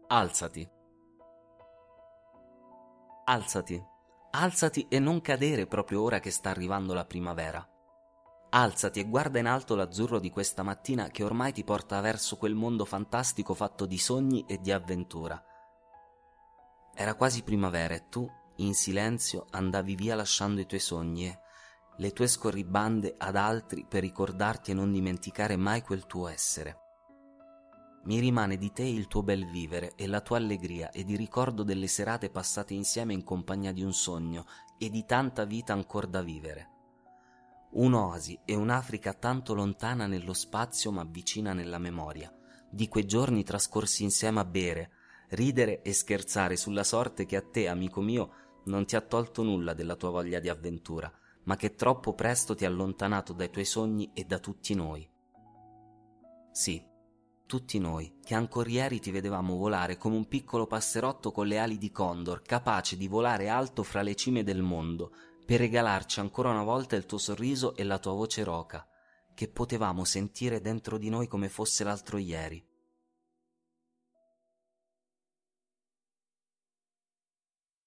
Alzati. Alzati. Alzati e non cadere proprio ora che sta arrivando la primavera. Alzati e guarda in alto l'azzurro di questa mattina che ormai ti porta verso quel mondo fantastico fatto di sogni e di avventura. Era quasi primavera e tu, in silenzio, andavi via lasciando i tuoi sogni e le tue scorribande ad altri per ricordarti e non dimenticare mai quel tuo essere. Mi rimane di te il tuo bel vivere e la tua allegria ed il ricordo delle serate passate insieme in compagnia di un sogno e di tanta vita ancor da vivere. Un'oasi e un'Africa tanto lontana nello spazio ma vicina nella memoria, di quei giorni trascorsi insieme a bere, ridere e scherzare sulla sorte che a te, amico mio, non ti ha tolto nulla della tua voglia di avventura, ma che troppo presto ti ha allontanato dai tuoi sogni e da tutti noi. Sì, tutti noi, che ancor ieri ti vedevamo volare come un piccolo passerotto con le ali di condor, capace di volare alto fra le cime del mondo, per regalarci ancora una volta il tuo sorriso e la tua voce roca, che potevamo sentire dentro di noi come fosse l'altro ieri.